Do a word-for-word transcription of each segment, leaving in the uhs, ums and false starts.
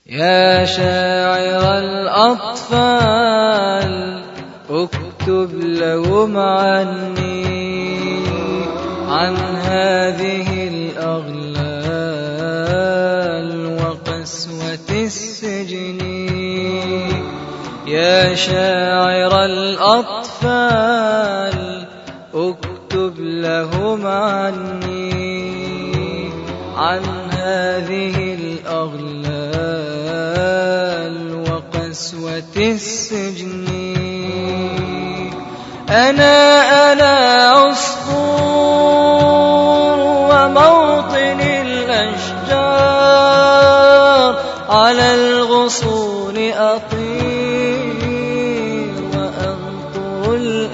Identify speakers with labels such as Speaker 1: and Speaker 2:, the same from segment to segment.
Speaker 1: يا شاعر الأطفال اكتب لهم عني عن هذه الأغلال وقسوة السجن. يا شاعر الأطفال اكتب لهم عني عن هذه الأغلال وقسوة السجن. أنا أنا عصفور وموطن الأشجار على الغصون أطير وأنطر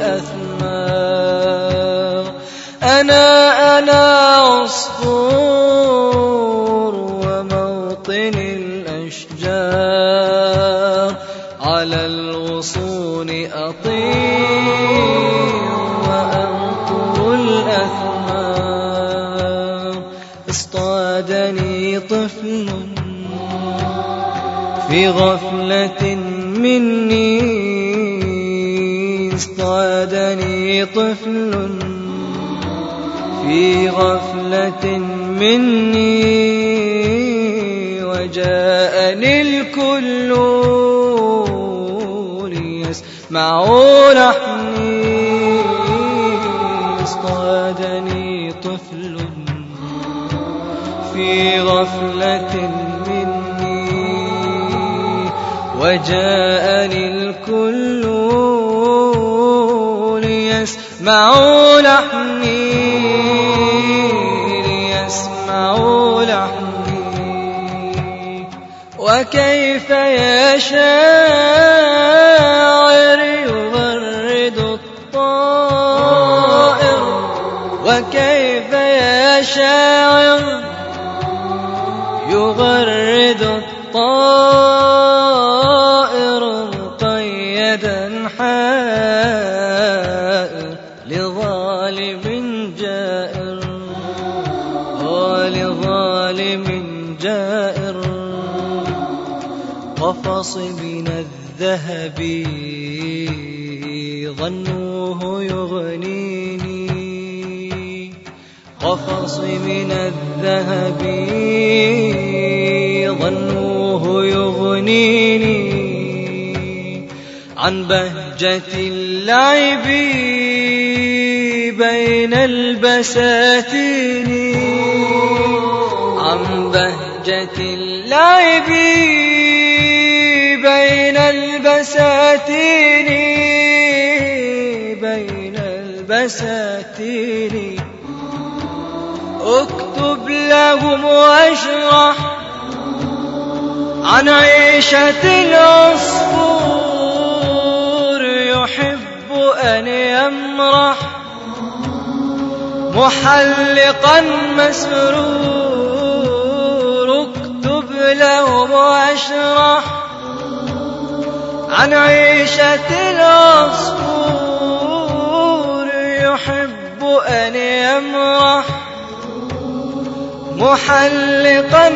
Speaker 1: الأثمار. أنا أنا عصفور وموطن الأشجار على الغصون أطير وأنطر الأثمار. اصطادني طفل في غفلة مني، اصطادني طفل في غفلة مني، وجاءني الكل ليسمعوا لحني. اصطادني طفل في غفلة مني، وجاءني الكل ليسمعوا لحني، ليسمعوا لحني. وكيف يا شاعر يغرد الطائر، وكيف يا شاعر يغرد الطائر مقيدا حائر لظالم جائر، ولظالم جائر. قفص من الذهب ظنوه يغنيني، قفص من الذهب ظنوه يغنيني عن بهجة اللعب بين البساتين، عن بهجة اللعب بين البساتين، بين البساتين. اكتب لهم واشرح عن عيشة العصفور يحب أن يمرح محلقا مسرور. اكتب لهم واشرح عن عيشة العصفور يحب أن يمرح محلقا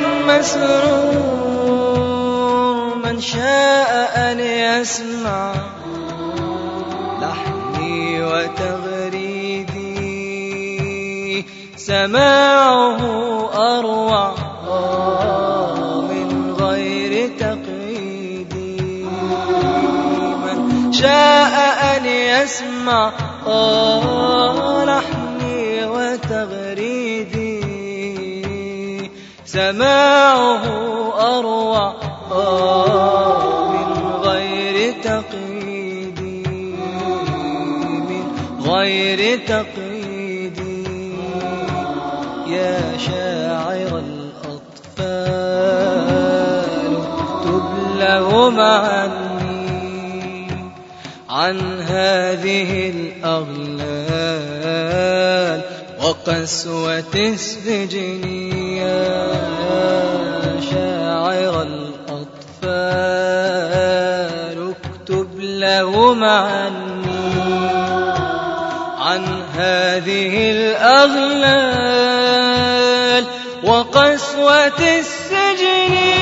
Speaker 1: مسرور. من شاء أن يسمع لحني وتغريدي سماعه أروع من غير تقييدي. من شاء أن يسمع لحني وتغريدي سماعه أروع من غير تقييدي، من غير تقييدي. يا شاعر الأطفال اكتب لهم عني عن هذه الأغلال وقسوة السجن. يا شاعر الأطفال اكتب لهم عني عن هذه الأغلال وقسوة السجن.